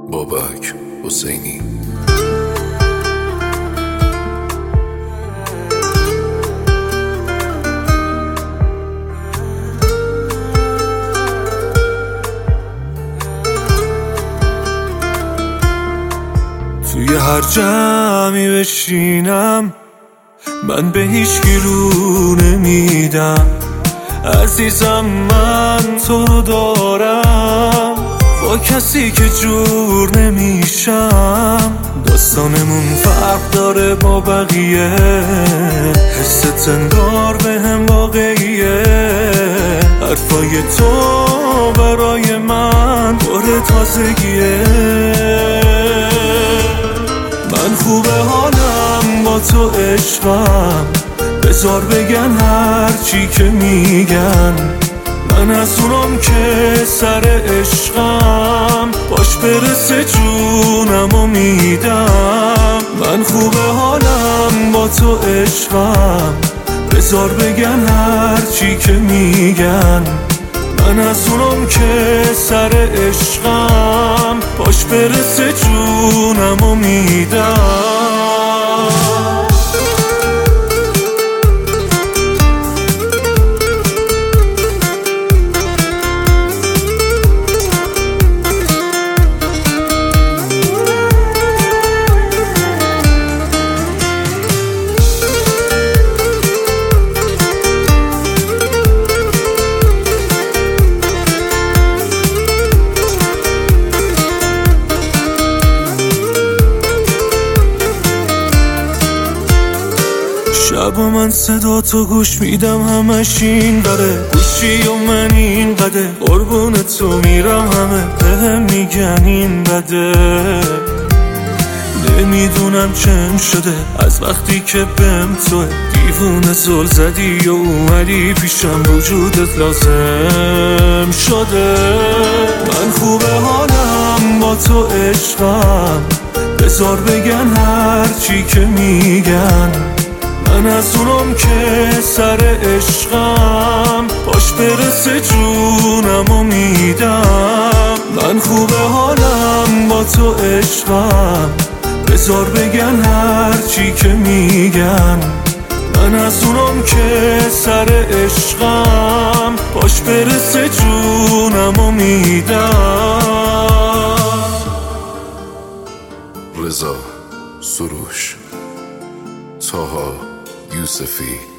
بابک حسینی. توی هر جمعی بشینم من به هیچکی رو نمیدم. عزیزم من تو رو دارم، با کسی که جور نمیشم. داستانمون فرق داره با بقیه، حست انگار به هم واقعیه. حرفای تو برای من پر تازگیه. من خوبه حالم با تو عشقم، بذار بگن هرچی که میگن. من از اونم که سر عشقم، باش برسه جونم و میدم. من خوبه حالم با تو عشقم، بذار بگن هرچی که میگن. من از اونم که سر عشقم، باش برسه جونم و میدم. شب و من صدا تو گوش میدم، همش این بره گوشی و من این قده. قربون تو میرم، همه بهم میگن این بده. نمیدونم چم شده از وقتی که بهم توه. دیوونه زل زدی و اومدی پیشم، وجودت لازم شده. من خوبه حالم با تو عشقم، بذار بگن هرچی که میگن. من از اونم که سر عشقم، باش برسه جونم و میدم. من خوبه حالم با تو عشقم، بذار بگن هرچی که میگن. من از اونم که سر عشقم، باش برسه جونم و میدم. رضا سروش، طاها یوسفی.